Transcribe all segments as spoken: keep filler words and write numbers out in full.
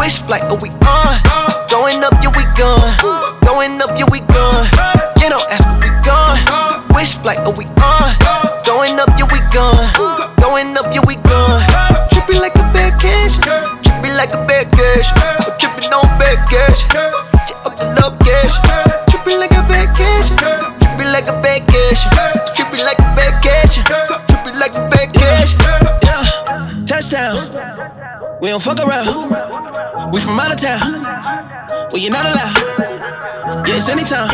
Wish flight, are we on? Going up, yeah, we gone. Going up, yeah, we gone. You don't ask where we gone. Wish flight, are we on? Going up, yeah, we gone. Going up, yeah, we gone. Tripping like a vacation. Tripping like a vacation. I'm tripping on vacation. Switch up the location. Tripping like a vacation. Tripping like a vacation. Tripping like a vacation. Tripping like a vacation. Yeah, touchdown. We don't fuck around. We from out of town. Well, you're not allowed. Yeah, it's anytime.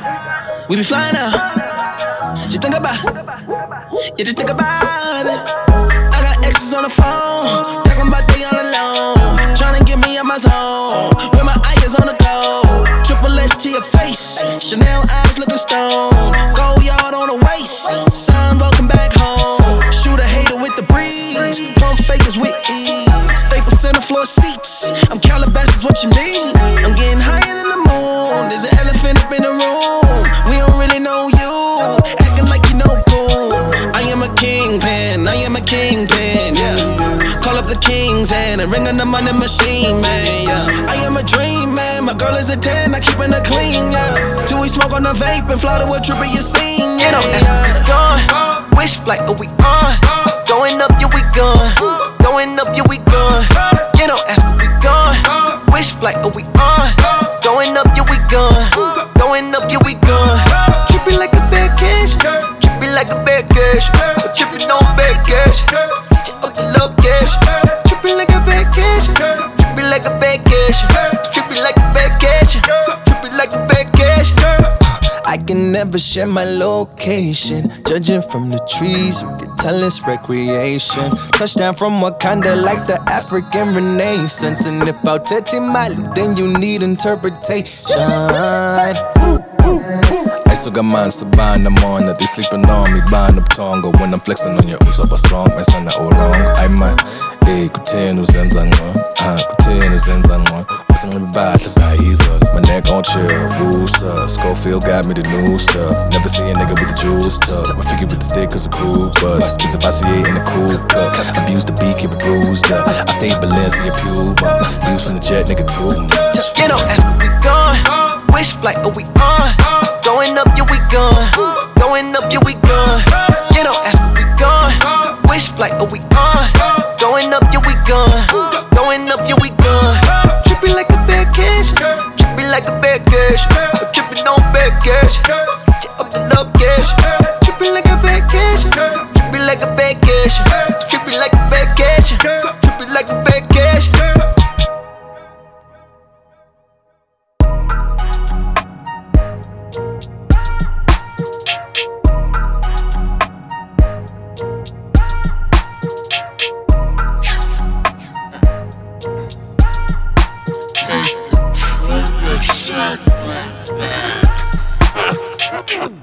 We be flying out. Just think about it. Yeah, just think about it. I got exes on the phone, talking about they all alone, trying to get me out my zone. With my eyes on the go, triple S to your face, Chanel eyes looking stone, gold yard on the waist, sign welcome back home. Shoot a hater with the breeze, pump fakers with ease, Staples center floor seats. I'm Calabasas, what you mean? I'm getting higher than the moon. There's an elephant up in the room. We don't really know you, acting like you know boom. I am a kingpin, I am a kingpin, yeah. Call up the king's hand and ring on the money machine, man, yeah. I am a dream, man, my girl is a ten, I keepin' her clean, yeah. Till we smoke on the vape and fly to a trip you seen, yeah. You know, ask where we gone. Wish flight, are we on? Going up, yeah, we gone. Going up, yeah, we gone. You know, ask where we gone. Wish flight, are we on? Going up, yeah, we gone. Going up, yeah, we gone. Tripping like a vacation. Tripping like a vacation. I'm tripping on vacation. Switching up the location. Tripping like a vacation. Tripping like a vacation. Tripping like a vacation. Tripping like a vacation. I can never share my location. Judging from the trees, you can tell it's recreation. Touchdown from Wakanda like the African Renaissance. And if I'll touch Mali, then you need interpretation. I still got mine, so bind them on. That they sleeping on me, bind up tongue. When I'm flexing on your uso, strong, my son, all wrong. I might. Hey, kutheni uzenza ngcono, ah, kutheni uzenza ngcono. Usenxiba impahla zayizolo, my neck on chill, booster. Schofield got me the new stuff. Never see a nigga with the juice tuck. I figure with the stick cause the crew bust. Keep the Vassier in the cool cup. Abuse the beat, keep it bruised up. I stay Balenciaga Puma. Views from the jet, nigga too much. You know, ask where we gone. Wish flight, are we on? Going up, yeah, we gone. Going up, yeah, we gone. You know, ask where we gone. Wish flight, are we on? Going up, yeah, we gone. Going up, yeah, we gone. Tripping like a vacation. Tripping like a vacation. I'm tripping on vacation. Switching up the location. Tripping like a vacation. Tripping like a vacation. Tripping like a vacation. Tripping like a vacation. Yourself, man.